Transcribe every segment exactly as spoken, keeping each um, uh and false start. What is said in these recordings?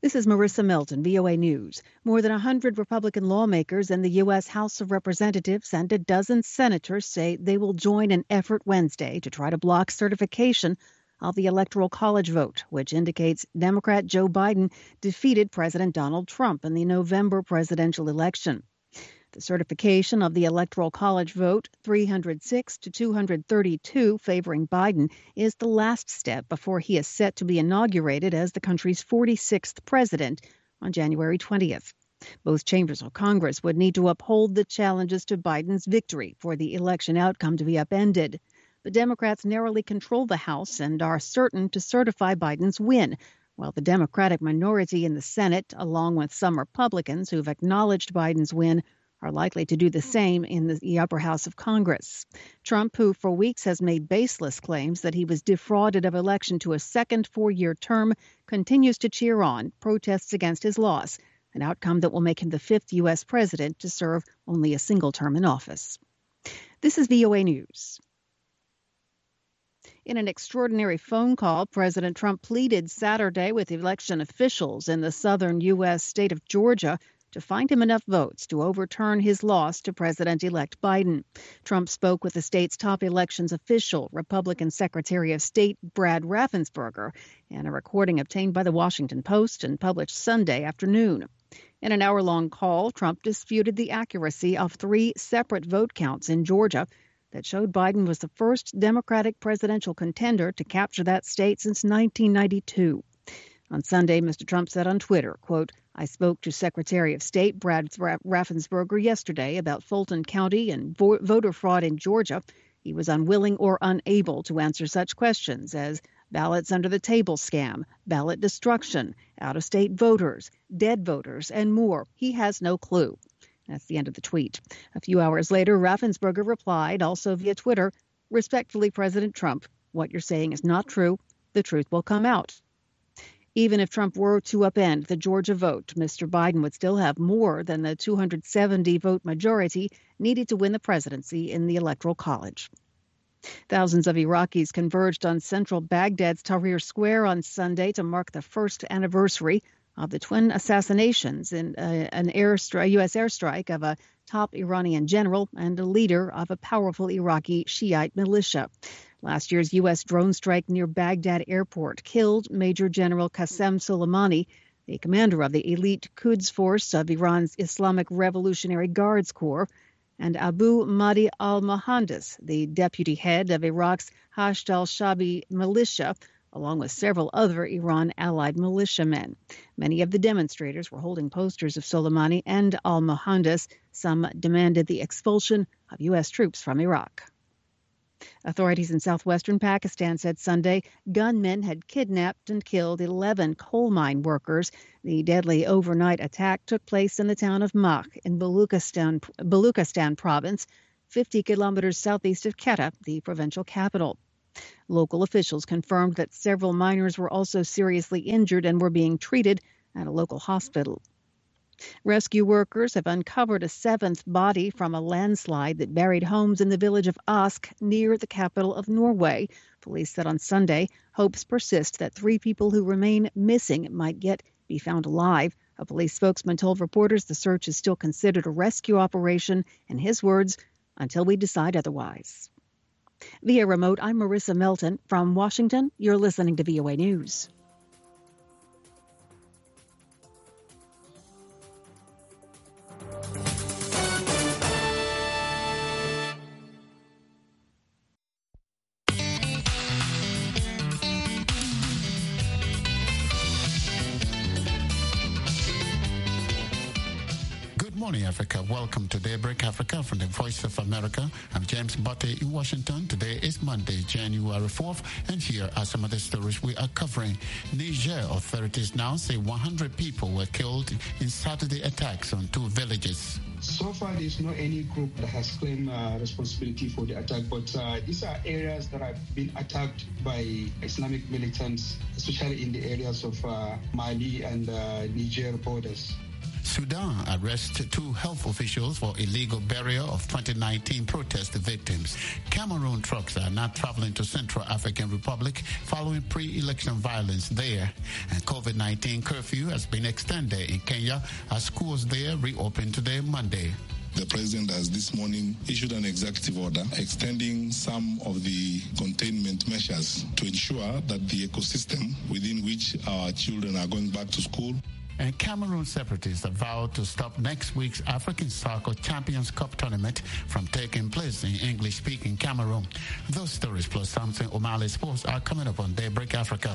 This is Marissa Milton, V O A News. More than one hundred Republican lawmakers in the U S. House of Representatives and a dozen senators say they will join an effort Wednesday to try to block certification of the Electoral College vote, which indicates Democrat Joe Biden defeated President Donald Trump in the November presidential election. The certification of the Electoral College vote, three hundred six to two hundred thirty-two favoring Biden, is the last step before he is set to be inaugurated as the country's forty-sixth president on January twentieth. Both chambers of Congress would need to uphold the challenges to Biden's victory for the election outcome to be upended. The Democrats narrowly control the House and are certain to certify Biden's win, while the Democratic minority in the Senate, along with some Republicans who've acknowledged Biden's win, are likely to do the same in the upper house of Congress. Trump, who for weeks has made baseless claims that he was defrauded of election to a second four-year term, continues to cheer on protests against his loss, an outcome that will make him the fifth U S president to serve only a single term in office. This is V O A News. In an extraordinary phone call, President Trump pleaded Saturday with election officials in the southern U S state of Georgia to find him enough votes to overturn his loss to President-elect Biden. Trump spoke with the state's top elections official, Republican Secretary of State Brad Raffensperger, in a recording obtained by the Washington Post and published Sunday afternoon. In an hour-long call, Trump disputed the accuracy of three separate vote counts in Georgia that showed Biden was the first Democratic presidential contender to capture that state since nineteen ninety-two. On Sunday, Mister Trump said on Twitter, quote, "I spoke to Secretary of State Brad Raffensperger yesterday about Fulton County and vo- voter fraud in Georgia. He was unwilling or unable to answer such questions as ballots under the table scam, ballot destruction, out-of-state voters, dead voters, and more. He has no clue." That's the end of the tweet. A few hours later, Raffensperger replied, also via Twitter, "Respectfully, President Trump, what you're saying is not true. The truth will come out." Even if Trump were to upend the Georgia vote, Mister Biden would still have more than the two hundred seventy vote majority needed to win the presidency in the Electoral College. Thousands of Iraqis converged on central Baghdad's Tahrir Square on Sunday to mark the first anniversary of the twin assassinations in uh, an airstri- U S airstrike of a top Iranian general and a leader of a powerful Iraqi Shiite militia. Last year's U S drone strike near Baghdad airport killed Major General Qasem Soleimani, the commander of the elite Quds Force of Iran's Islamic Revolutionary Guards Corps, and Abu Mahdi al-Mohandes, the deputy head of Iraq's Hashd al-Shabi militia, along with several other Iran-allied militiamen. Many of the demonstrators were holding posters of Soleimani and al-Mohandes. Some demanded the expulsion of U S troops from Iraq. Authorities in southwestern Pakistan said Sunday gunmen had kidnapped and killed eleven coal mine workers. The deadly overnight attack took place in the town of Mach in Baluchistan, Baluchistan province, fifty kilometers southeast of Quetta, the provincial capital. Local officials confirmed that several miners were also seriously injured and were being treated at a local hospital. Rescue workers have uncovered a seventh body from a landslide that buried homes in the village of Ask near the capital of Norway. Police said on Sunday hopes persist that three people who remain missing might yet be found alive. A police spokesman told reporters the search is still considered a rescue operation, in his words, until we decide otherwise. Via remote, I'm Marissa Milton. From Washington, you're listening to V O A News. Good morning, Africa. Welcome to Daybreak Africa from the Voice of America. I'm James Botte in Washington. Today is Monday, January fourth, and here are some of the stories we are covering. Niger authorities now say one hundred people were killed in Saturday attacks on two villages. So far, there's no any group that has claimed uh, responsibility for the attack, but uh, these are areas that have been attacked by Islamic militants, especially in the areas of uh, Mali and uh, Niger borders. Sudan arrests two health officials for illegal burial of twenty nineteen protest victims. Cameroon trucks are not traveling to Central African Republic following pre-election violence there. And COVID nineteen curfew has been extended in Kenya as schools there reopen today, Monday. The president has this morning issued an executive order extending some of the containment measures to ensure that the ecosystem within which our children are going back to school. And Cameroon separatists have vowed to stop next week's African Soccer Champions Cup tournament from taking place in English-speaking Cameroon. Those stories plus something O'Malley Sports are coming up on Daybreak Africa.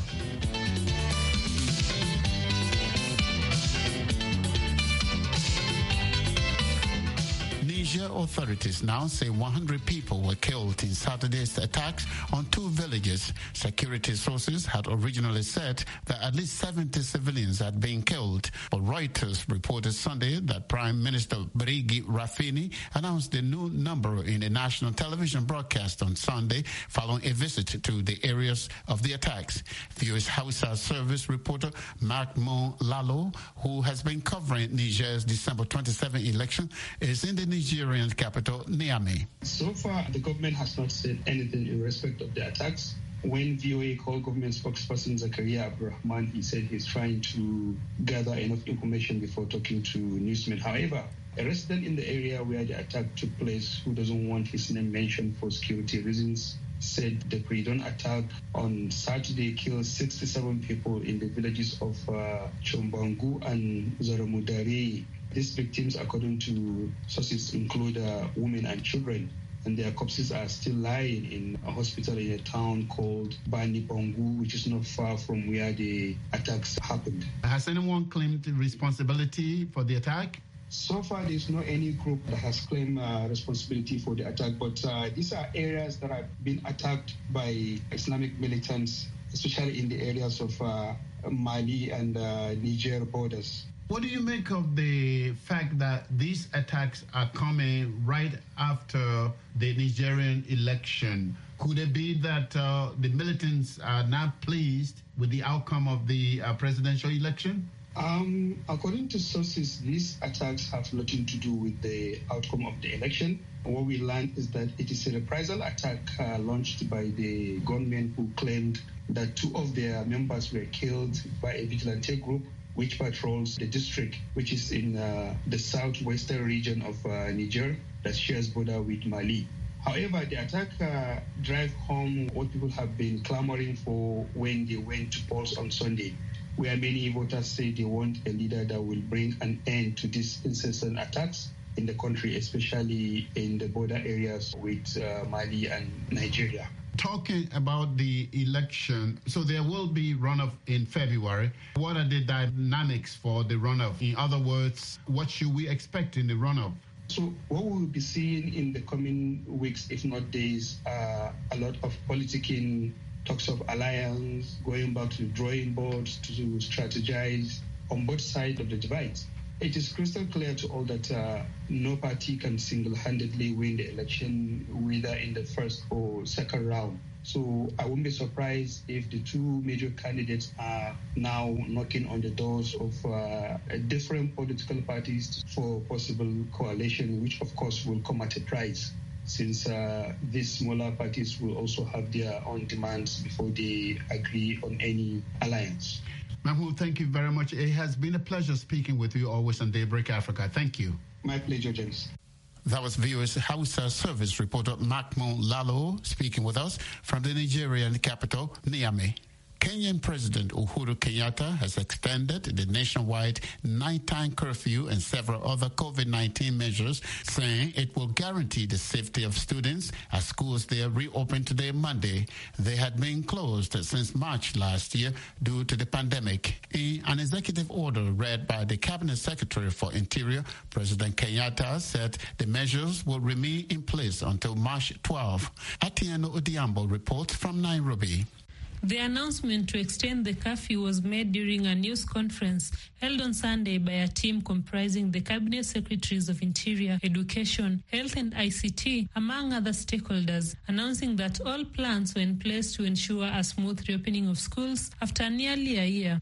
Niger authorities now say one hundred people were killed in Saturday's attacks on two villages. Security sources had originally said that at least seventy civilians had been killed, but Reuters reported Sunday that Prime Minister Birigi Rafini announced the new number in a national television broadcast on Sunday following a visit to the areas of the attacks. The U S Hausa Service reporter Mark Mon Lalo, who has been covering Niger's December twenty-seventh election, is in the Nigerian capital, Niamey. So far, the government has not said anything in respect of the attacks. When V O A called government spokesperson Zakaria Abdurrahman, he said he's trying to gather enough information before talking to newsmen. However, a resident in the area where the attack took place, who doesn't want his name mentioned for security reasons, said the pre-dawn attack on Saturday killed sixty-seven people in the villages of uh, Chombangu and Zaramudari. These victims, according to sources, include uh, women and children, and their corpses are still lying in a hospital in a town called Bani Bongu, which is not far from where the attacks happened. Has anyone claimed responsibility for the attack? So far, there's no any group that has claimed uh, responsibility for the attack, but uh, these are areas that have been attacked by Islamic militants, especially in the areas of uh, Mali and uh, Niger borders. What do you make of the fact that these attacks are coming right after the Nigerian election? Could it be that uh, the militants are not pleased with the outcome of the uh, presidential election? Um, according to sources, these attacks have nothing to do with the outcome of the election. What we learned is that it is a reprisal attack uh, launched by the gunmen who claimed that two of their members were killed by a vigilante group which patrols the district, which is in uh, the southwestern region of uh, Niger that shares border with Mali. However, the attack uh, drive home what people have been clamoring for when they went to polls on Sunday, where many voters say they want a leader that will bring an end to these incessant attacks in the country, especially in the border areas with uh, Mali and Nigeria. Talking about the election, so there will be runoff in February. What are the dynamics for the runoff? In other words, what should we expect in the runoff? So what we will be seeing in the coming weeks, if not days, are a lot of politicking, talks of alliance, going back to the drawing boards to strategize on both sides of the divide. It is crystal clear to all that uh, no party can single-handedly win the election, whether in the first or second round. So I won't be surprised if the two major candidates are now knocking on the doors of uh, different political parties for possible coalition, which of course will come at a price, since uh, these smaller parties will also have their own demands before they agree on any alliance. Mahmoud, thank you very much. It has been a pleasure speaking with you always on Daybreak Africa. Thank you. My pleasure, James. That was V O A's Hausa Service reporter Makmo Lalo speaking with us from the Nigerian capital, Niamey. Kenyan President Uhuru Kenyatta has extended the nationwide nighttime curfew and several other COVID nineteen measures, saying it will guarantee the safety of students as schools there reopen today, Monday. They had been closed since March last year due to the pandemic. In an executive order read by the Cabinet Secretary for Interior, President Kenyatta said the measures will remain in place until March twelfth. Atieno Odiambo reports from Nairobi. The announcement to extend the curfew was made during a news conference held on Sunday by a team comprising the Cabinet Secretaries of Interior, Education, Health and I C T, among other stakeholders, announcing that all plans were in place to ensure a smooth reopening of schools after nearly a year.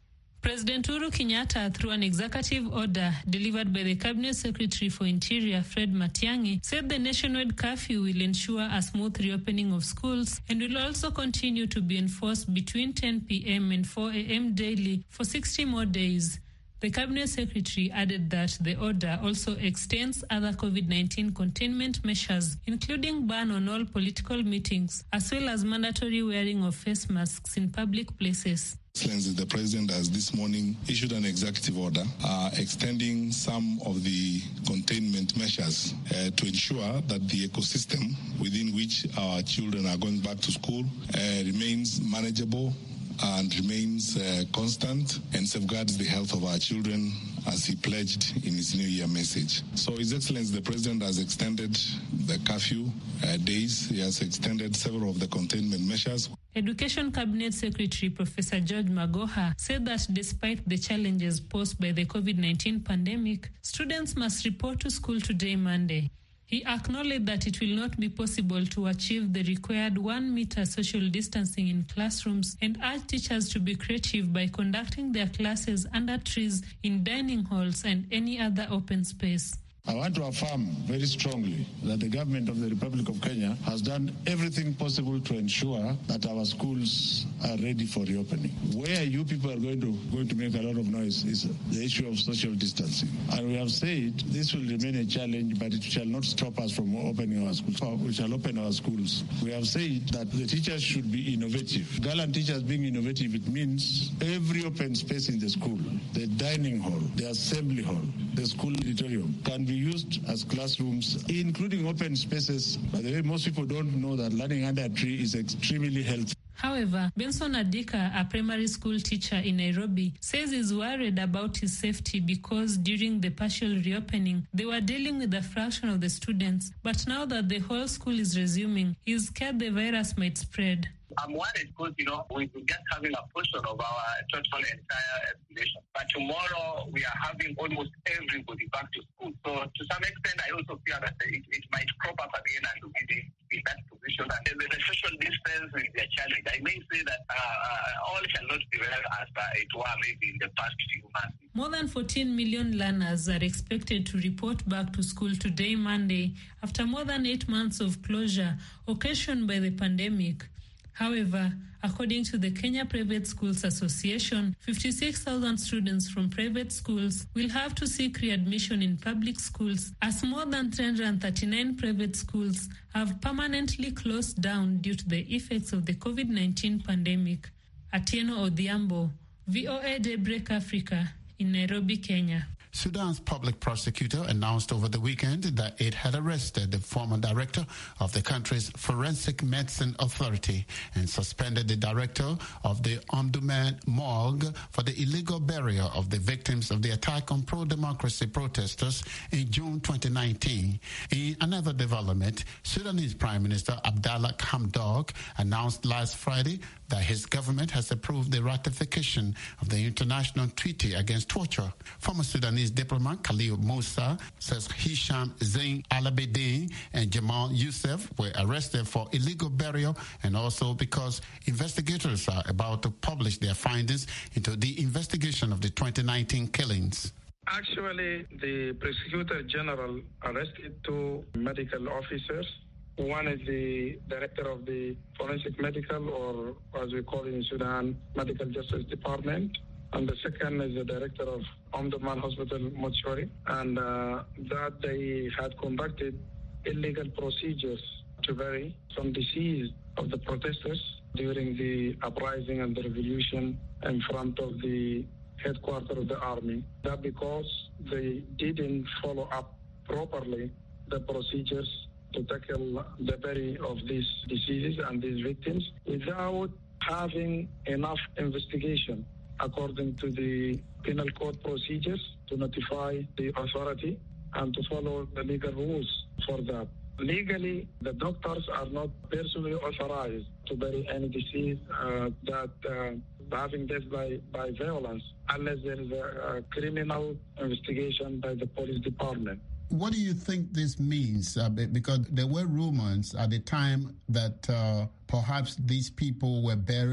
President Uhuru Kenyatta, through an executive order delivered by the Cabinet Secretary for Interior, Fred Matiang'i, said the nationwide curfew will ensure a smooth reopening of schools and will also continue to be enforced between ten p.m. and four a.m. daily for sixty more days. The Cabinet Secretary added that the order also extends other COVID nineteen containment measures, including ban on all political meetings, as well as mandatory wearing of face masks in public places. Excellency, the President has this morning issued an executive order uh, extending some of the containment measures uh, to ensure that the ecosystem within which our children are going back to school uh, remains manageable and remains uh, constant and safeguards the health of our children as he pledged in his New Year message. So His Excellency, the President has extended the curfew uh, days. He has extended several of the containment measures. Education Cabinet Secretary Professor George Magoha said that despite the challenges posed by the COVID nineteen pandemic, students must report to school today, Monday. He acknowledged that it will not be possible to achieve the required one meter social distancing in classrooms and urged teachers to be creative by conducting their classes under trees, in dining halls and any other open space. I want to affirm very strongly that the government of the Republic of Kenya has done everything possible to ensure that our schools are ready for reopening. Where you people are going to going to make a lot of noise is the issue of social distancing. And we have said this will remain a challenge, but it shall not stop us from opening our schools. We shall open our schools. We have said that the teachers should be innovative. Gallant teachers being innovative, it means every open space in the school, the dining hall, the assembly hall, the school auditorium can be used as classrooms, including open spaces. By the way, most people don't know that learning under a tree is extremely healthy. However, Benson Adika, a primary school teacher in Nairobi, says he's worried about his safety because during the partial reopening, they were dealing with a fraction of the students. But now that the whole school is resuming, he's scared the virus might spread. I'm worried because, you know, we're just having a portion of our total entire population. But tomorrow, we are having almost everybody back to school. So to some extent, I also fear that it, it might crop up again and we'll be in that position. And the, the social distance will be a challenge. I may say that uh, uh, all cannot be well as uh, it were maybe in the past few months. More than fourteen million learners are expected to report back to school today, Monday, after more than eight months of closure occasioned by the pandemic. However, according to the Kenya Private Schools Association, fifty-six thousand students from private schools will have to seek readmission in public schools, as more than three hundred thirty-nine private schools have permanently closed down due to the effects of the COVID nineteen pandemic. Atieno Odhiambo, V O A Daybreak Africa, in Nairobi, Kenya. Sudan's public prosecutor announced over the weekend that it had arrested the former director of the country's Forensic Medicine Authority and suspended the director of the Omdurman morgue for the illegal burial of the victims of the attack on pro-democracy protesters in June twenty nineteen. In another development, Sudanese Prime Minister Abdallah Hamdok announced last Friday that his government has approved the ratification of the International Treaty Against Torture. Former Sudanese diplomat Khalil Musa says Hisham Zain Al-Abidine and Jamal Youssef were arrested for illegal burial and also because investigators are about to publish their findings into the investigation of the twenty nineteen killings. Actually, the Prosecutor General arrested two medical officers. One is the director of the Forensic Medical, or as we call it in Sudan, Medical Justice Department. And the second is the director of Omdurman Hospital Mortuary. And uh, that they had conducted illegal procedures to bury some deceased of the protesters during the uprising and the revolution in front of the headquarters of the army. That because they didn't follow up properly the procedures to tackle the bury of these diseases and these victims without having enough investigation according to the penal code procedures to notify the authority and to follow the legal rules for that. Legally, the doctors are not personally authorized to bury any disease uh, that uh, having death by, by violence unless there is a, a criminal investigation by the police department. What do you think this means? Uh, because there were rumors at the time that uh, perhaps these people were buried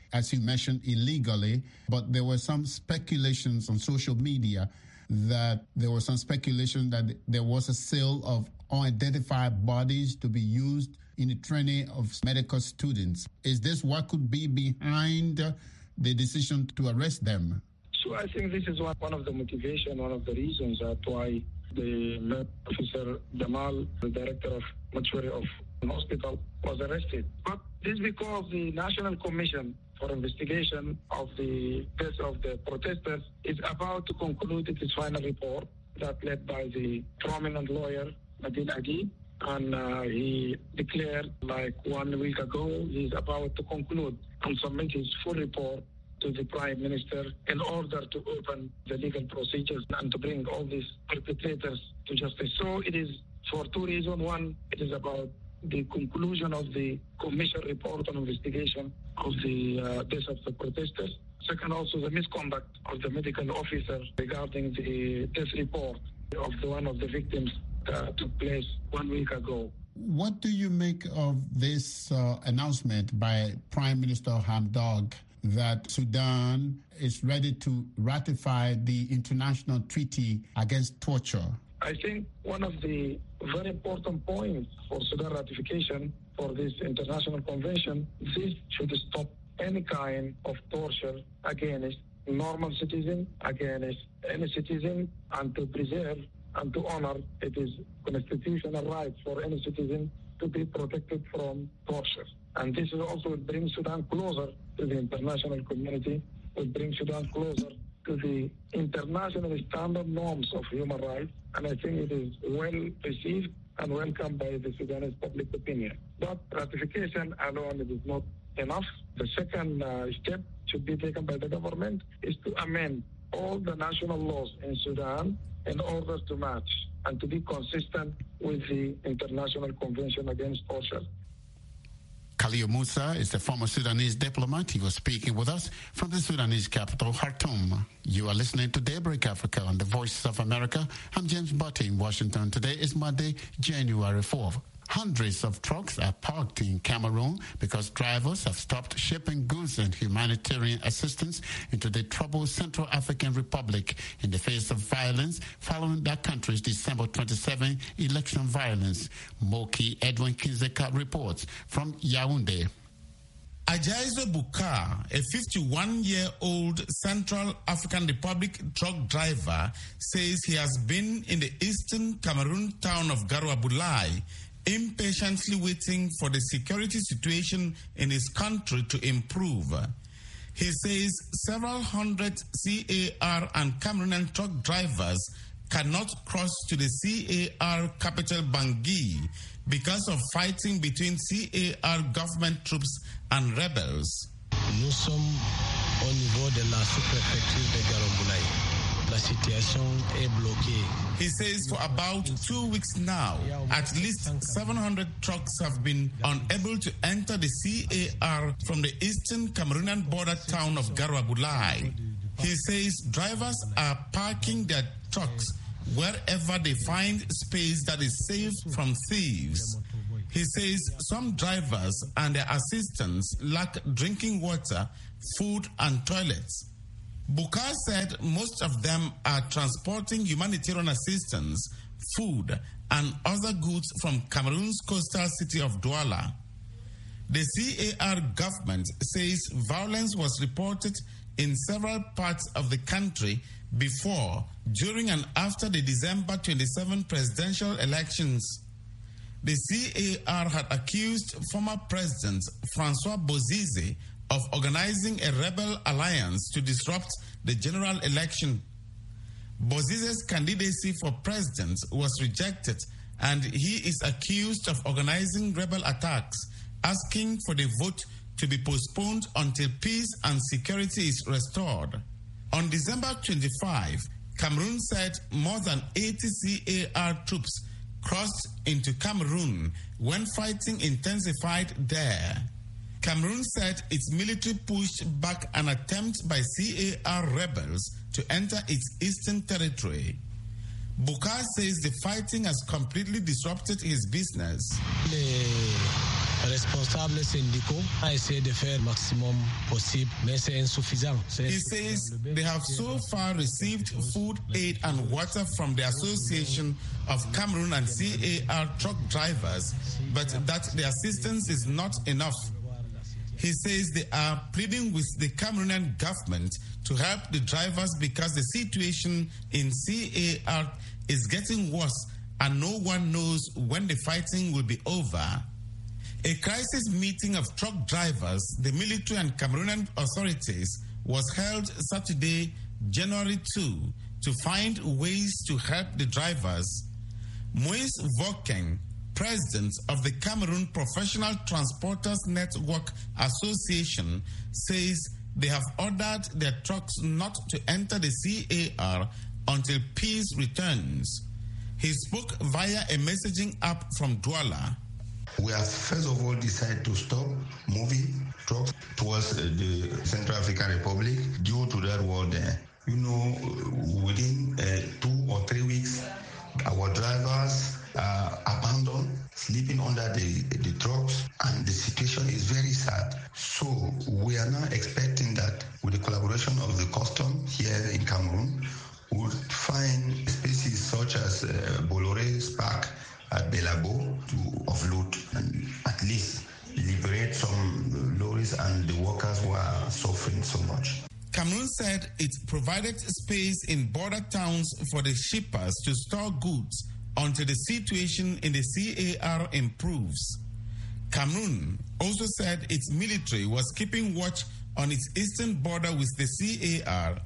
as you mentioned, illegally. But there were some speculations on social media that there was some speculation that there was a sale of unidentified bodies to be used in the training of medical students. Is this what could be behind the decision to arrest them? So I think this is one, one of the motivation, one of the reasons that why the medical officer Jamal, the director of mortuary of the hospital, was arrested. But this is because the National Commission for Investigation of the deaths of the protesters is about to conclude its final report that led by the prominent lawyer, Adil Agi, and uh, he declared like one week ago he's about to conclude and submit his full report to the Prime Minister in order to open the legal procedures and to bring all these perpetrators to justice. So it is for two reasons. One, it is about the conclusion of the Commission report on investigation of the uh, deaths of the protesters. Second, also the misconduct of the medical officer regarding the death report of the one of the victims that took place one week ago. What do you make of this uh, announcement by Prime Minister Hamdok that Sudan is ready to ratify the international treaty against torture? I think one of the very important points for Sudan ratification for this international convention, this should stop any kind of torture against normal citizen, against any citizen, and to preserve and to honor it is constitutional right for any citizen to be protected from torture. And this is also will bring Sudan closer to the international community, will bring Sudan closer to the international standard norms of human rights. And I think it is well received and welcomed by the Sudanese public opinion. But ratification alone is not enough. The second uh, step should be taken by the government is to amend all the national laws in Sudan in order to match and to be consistent with the International Convention Against Torture. Khalil Musa is the former Sudanese diplomat. He was speaking with us from the Sudanese capital, Khartoum. You are listening to Daybreak Africa on the Voices of America. I'm James Butte in Washington. Today is Monday, January fourth. Hundreds of trucks are parked in Cameroon because drivers have stopped shipping goods and humanitarian assistance into the troubled Central African Republic in the face of violence following that country's December twenty-seventh election violence. Moki Edwin Kinzeka reports from Yaoundé. Ajaizo Bukar, a fifty-one-year-old Central African Republic truck driver, says he has been in the eastern Cameroon town of Garoua-Boulay impatiently waiting for the security situation in his country to improve. He says several hundred C A R and Cameroonian truck drivers cannot cross to the C A R capital Bangui because of fighting between C A R government troops and rebels. Nous sommes au niveau de la sous-préfecture de Garoua-Boulay. La situation est bloquée. He says for about two weeks now, at least seven hundred trucks have been unable to enter the C A R from the eastern Cameroonian border town of Garoua-Boulay. He says drivers are parking their trucks wherever they find space that is safe from thieves. He says some drivers and their assistants lack drinking water, food, and toilets. Bukar said most of them are transporting humanitarian assistance, food, and other goods from Cameroon's coastal city of Douala. The C A R government says violence was reported in several parts of the country before, during, and after the December twenty-seventh presidential elections. The C A R had accused former President Francois Bozize of organizing a rebel alliance to disrupt the general election. Bozize's candidacy for president was rejected, and he is accused of organizing rebel attacks, asking for the vote to be postponed until peace and security is restored. On December twenty-fifth, Cameroon said more than eighty C A R troops crossed into Cameroon when fighting intensified there. Cameroon said its military pushed back an attempt by C A R rebels to enter its eastern territory. Bukar says the fighting has completely disrupted his business. Les responsables syndicaux ont essayé de faire le maximum possible, mais c'est insuffisant. He says they have so far received food aid and water from the Association of Cameroon and C A R truck drivers, but that the assistance is not enough. He says they are pleading with the Cameroonian government to help the drivers because the situation in C A R is getting worse and no one knows when the fighting will be over. A crisis meeting of truck drivers, the military and Cameroonian authorities was held Saturday, January second, to find ways to help the drivers. Moise Vokeng, president of the Cameroon Professional Transporters Network Association, says they have ordered their trucks not to enter the C A R until peace returns. He spoke via a messaging app from Douala. We have first of all decided to stop moving trucks towards the Central African Republic due to that war there. You know, within uh, two or three weeks, our drivers are abandoned, sleeping under the, the trucks, and the situation is very sad. So we are now expecting that with the collaboration of the custom here in Cameroon, we will find species such as uh, Bolloré, Spark, at Belabo to offload and at least liberate some lorries and the workers who are suffering so much. Cameroon said it provided space in border towns for the shippers to store goods until the situation in the C A R improves. Cameroon also said its military was keeping watch on its eastern border with the C A R.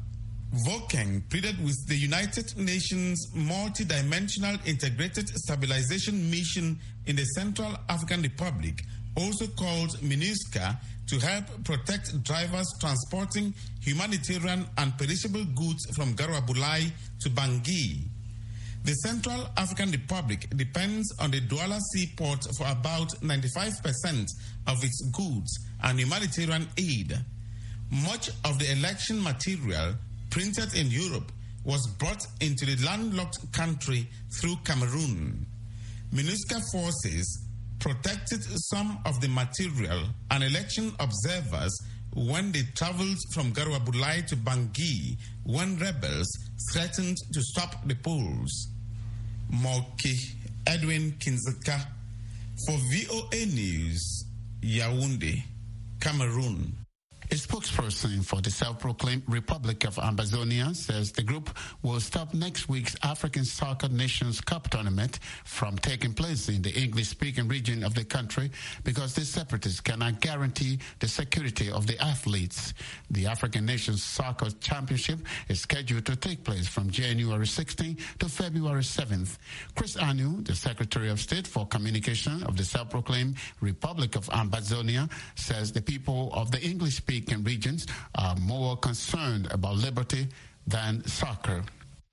Vokeng pleaded with the United Nations Multidimensional Integrated Stabilization Mission in the Central African Republic, also called MINUSCA, to help protect drivers transporting humanitarian and perishable goods from Garwa-Bulai to Bangui. The Central African Republic depends on the Douala seaport for about ninety-five percent of its goods and humanitarian aid. Much of the election material printed in Europe was brought into the landlocked country through Cameroon. MINUSCA forces protected some of the material and election observers when they traveled from Garwa-Bulai to Bangui when rebels threatened to stop the polls. Moki Edwin Kinzaka for V O A News, Yaoundé, Cameroon. A spokesperson for the self-proclaimed Republic of Ambazonia says the group will stop next week's African Soccer Nations Cup tournament from taking place in the English-speaking region of the country because the separatists cannot guarantee the security of the athletes. The African Nations Soccer Championship is scheduled to take place from January sixteenth to February seventh. Chris Anu, the Secretary of State for Communication of the self-proclaimed Republic of Ambazonia, says the people of the English-speaking regions are more concerned about liberty than soccer.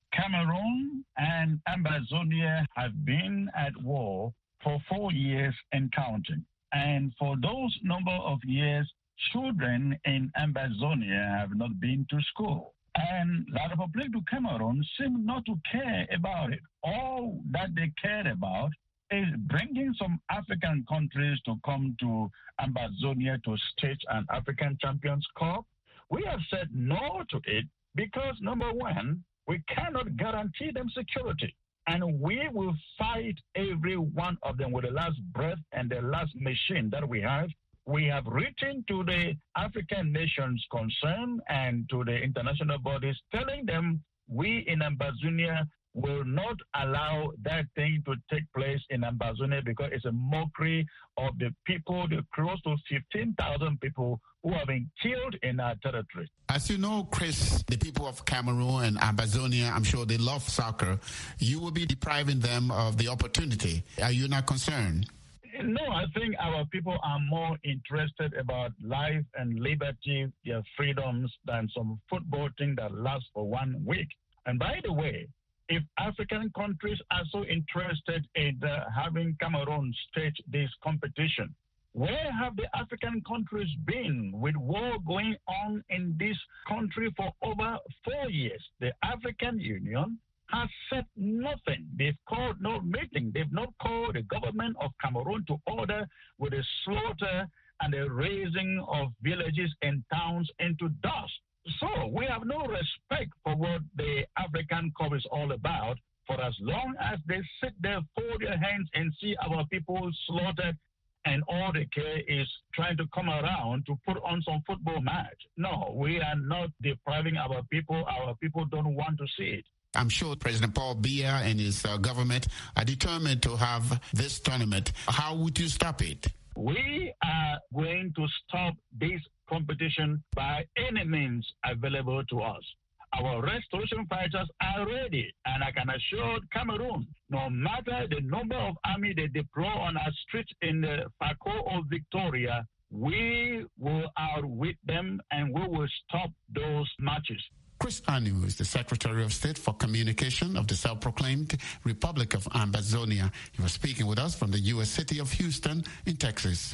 Cameroon and Ambazonia have been at war for four years and counting. And for those number of years, children in Ambazonia have not been to school. And La République du Cameroon seem not to care about it. All that they care about is bringing some African countries to come to Ambazonia to stage an African Champions Cup. We have said no to it because, number one, we cannot guarantee them security. And we will fight every one of them with the last breath and the last machine that we have. We have written to the African nations concerned and to the international bodies telling them we in Ambazonia will not allow that thing to take place in Ambazonia because it's a mockery of the people, the close to fifteen thousand people who have been killed in our territory. As you know, Chris, the people of Cameroon and Ambazonia, I'm sure they love soccer. You will be depriving them of the opportunity. Are you not concerned? No, I think our people are more interested about life and liberty, their freedoms, than some football thing that lasts for one week. And by the way, if African countries are so interested in uh, having Cameroon stage this competition, where have the African countries been with war going on in this country for over four years? The African Union has said nothing. They've called no meeting. They've not called the government of Cameroon to order with the slaughter and the razing of villages and towns into dust. So we have no respect for what the African Cup is all about. For as long as they sit there, fold their hands and see our people slaughtered, and all they care is trying to come around to put on some football match. No, we are not depriving our people. Our people don't want to see it. I'm sure President Paul Biya and his uh, government are determined to have this tournament. How would you stop it? We are going to stop this competition by any means available to us. Our restoration fighters are ready, and I can assure Cameroon, no matter the number of army they deploy on our streets in the Fako or Victoria, we will outwit them and we will stop those marches. Chris Anu is the Secretary of State for Communication of the self-proclaimed Republic of Ambazonia. He was speaking with us from the U S city of Houston in Texas.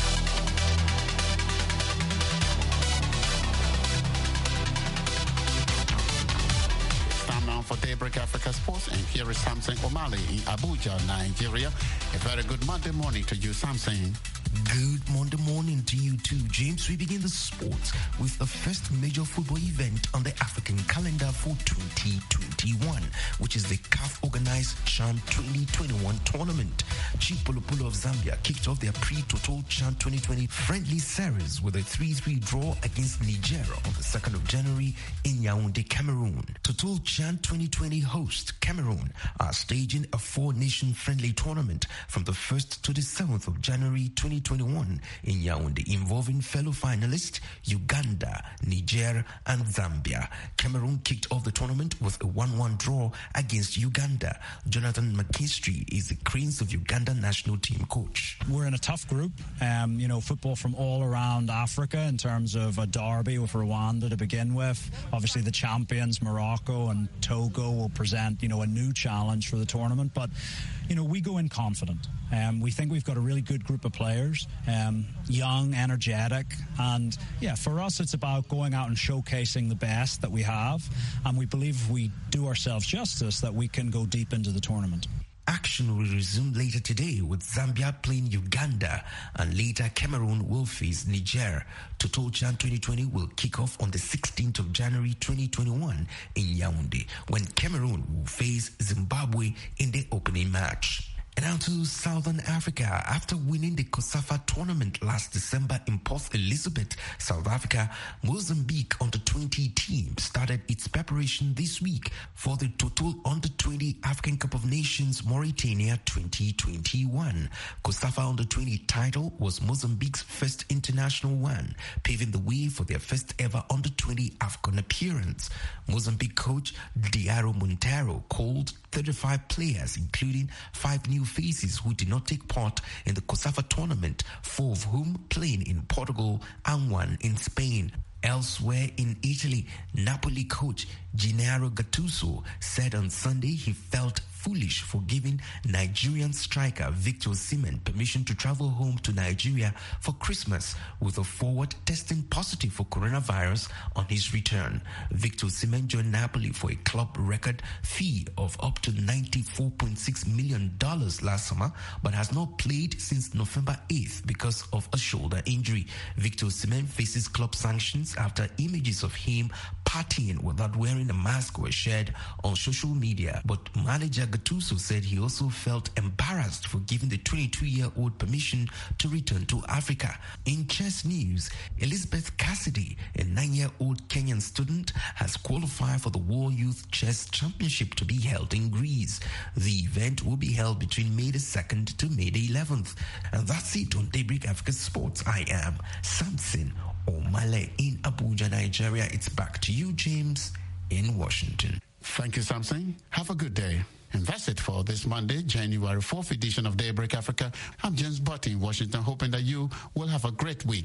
For Daybreak Africa Sports, and here is Samson O'Malley in Abuja, Nigeria. A very good Monday morning to you, Samson. Good Monday morning to you too, James. We begin the sports with the first major football event on the African calendar for twenty twenty-one, which is the C A F-organized CHAN twenty twenty-one tournament. Chipolopolo of Zambia kicked off their pre-Total CHAN twenty twenty friendly series with a three three draw against Niger on the second of January in Yaoundé, Cameroon. Total CHAN twenty twenty host Cameroon are staging a four-nation friendly tournament from the first to the seventh of January twenty twenty-one in Yaoundé, involving fellow finalists Uganda, Niger, and Zambia. Cameroon kicked off the tournament with a one one draw against Uganda. Jonathan McKinstry is the Cranes of Uganda national team coach. We're in a tough group. Um, you know, football from all around Africa in terms of a derby with Rwanda to begin with. Obviously, the champions, Morocco and Togo, will present, you know, a new challenge for the tournament. But, you know, we go in confident. Um, we think we've got a really good group of players, um, young, energetic, and yeah, for us it's about going out and showcasing the best that we have, and we believe if we do ourselves justice that we can go deep into the tournament. Action will resume later today with Zambia playing Uganda, and later Cameroon will face Niger. Total CHAN twenty twenty will kick off on the sixteenth of January twenty twenty-one in Yaoundé, when Cameroon will face Zimbabwe in the opening match. And now to Southern Africa. After winning the COSAFA tournament last December in Port Elizabeth, South Africa, Mozambique under twenty team started its preparation this week for the Total under twenty African Cup of Nations Mauritania twenty twenty-one. COSAFA under twenty title was Mozambique's first international one, paving the way for their first ever under twenty AFCON appearance. Mozambique coach Diaro Montero called thirty-five players, including five new faces who did not take part in the COSAFA tournament, four of whom playing in Portugal and one in Spain. Elsewhere in Italy, Napoli coach Gennaro Gattuso said on Sunday he felt foolish for giving Nigerian striker Victor Osimhen permission to travel home to Nigeria for Christmas with a forward testing positive for coronavirus on his return. Victor Osimhen joined Napoli for a club record fee of up to ninety-four point six million dollars last summer, but has not played since November eighth because of a shoulder injury. Victor Osimhen faces club sanctions after images of him partying without wearing a mask were shared on social media, but manager Gattuso said he also felt embarrassed for giving the twenty-two-year-old permission to return to Africa. In chess news, Elizabeth Cassidy, a nine-year-old Kenyan student, has qualified for the World Youth Chess Championship to be held in Greece. The event will be held between May the second to May the eleventh. And that's it on Daybreak Africa Sports. I am Samson O'Malley in Abuja, Nigeria. It's back to you, James, in Washington. Thank you, Samson. Have a good day. And that's it for this Monday, January fourth edition of Daybreak Africa. I'm James Butt in Washington, hoping that you will have a great week.